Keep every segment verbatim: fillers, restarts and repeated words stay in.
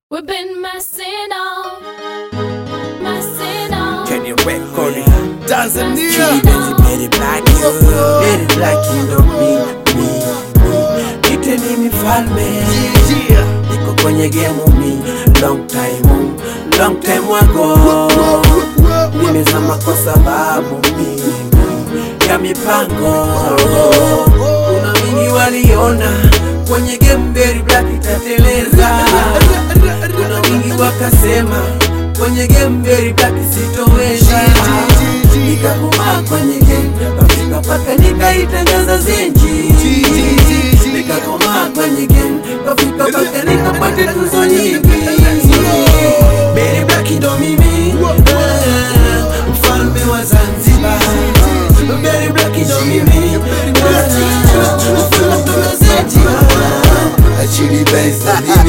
We've been messing on, messing on. Can you record it? Tanzania. Chidi Benz, Betty Black, you Betty Black, you know me, me, me. Nite ni mifalme, niko kwenye game mi. Long time, long time ago. Nimezama kwa sababu mimi ya mipango. Kuna mingi waliona kwenye game Betty Black itateleza. Kuna mingi wakasema kwenye game Betty Black sitoweza. Nikakoma kwenye game Pafika paka nikaitangaza zenji. Nikakoma kwenye game Pafika paka nikapata tuzo nyingi. Betty Black ndo mimi, mfalme wa Zanzibar. Betty Black ndo mimi, mfalme wa Zanzibar. Chidi Benz ndo mimi,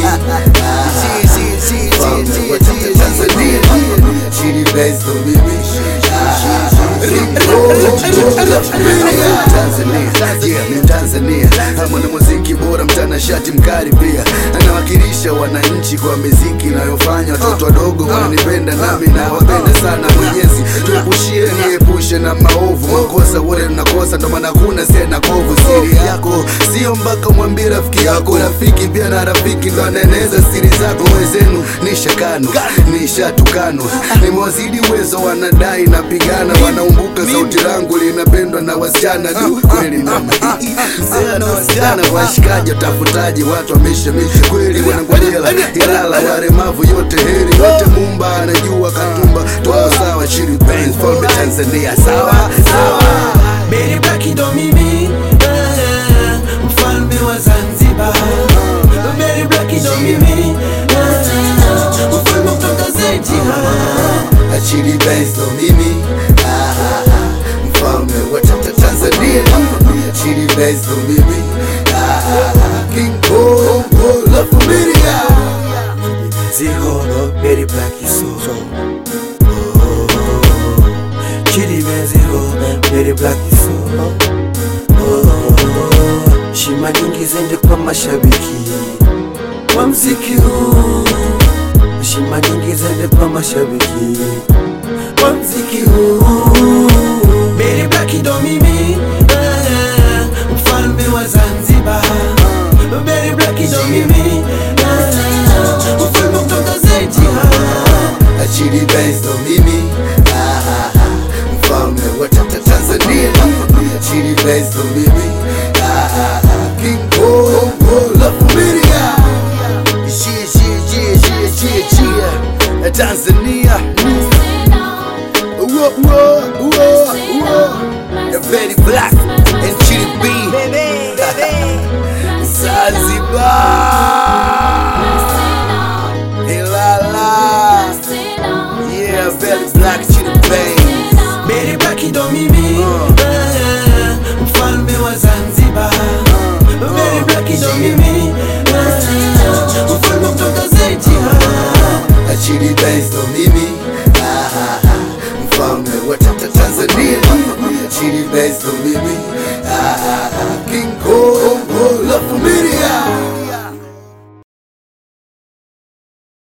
mfalme wa Tanzania. Chidi Benz ndo mimi, Tanzania, mwana muziki bora, mtanashati mkali pia. Anawakilisha wananchi kwa muziki nayofanya. Watoto wadogo wananipenda nami nawapenda sana. Mwenyezi tuepushie, niepushe na maovu. Makosa wote tunakosa, ndo maana kuna sena kovu. Siri yako sio mpaka mwambie rafiki yako. Rafiki pia na rafiki ndo anaeneza siri zako. Wezenu nishakano, nishatukano, nimewazidi uwezo, wanadai napigana. Wanaumbuka sauti langu linapendwa na wasichana. Du kweli mama, mzee na wasichana washikaji, tafutaji watu wamesha misha kweli. Wanangojela Ilala, waremavu yote heri. Yote Mumba anajua Katumba, tuko sawa. Chidi Benz, mfalme Tanzania, sawa sawa. Betty Black ndo mimi, mfalme wa Zanzibar. Betty Black ndo mimi, mfalme kutoka Zanzibar. Chidi Benz ndo mimi, mfalme wa Tanzania. Chidi Benz ndo mimi, King Kong la familia. Ziko Betty Black iso, Chidi Benz Betty Black iso. Shima nyingi zende kwa mashabiki wa mziki huu. Shima nyingi zende kwa mashabiki wa mziki huu. Betty Black ndo mimi, mfalme wa Zanzibar. Betty Black ndo mimi, mfalme kutoka Zanzibar. Chidi Benz ndo mimi, mfalme wa Tanzania. Chidi Benz ndo mimi, King Kong la familia. Chia chia chia chia chia Tanzania. Whoa whoa whoa whoa. Betty Black and Chidi B. Zanzibar, Ilala. Yeah, Betty Black, Chidi Benz. Betty Black ndo mimi, mfalme wa Zanzibar. Betty Black ndo mimi, mfalme kutoka Zanzibar. Chidi Benz ndo mimi, mfalme wa Tanzania. Chidi Benz ndo mimi.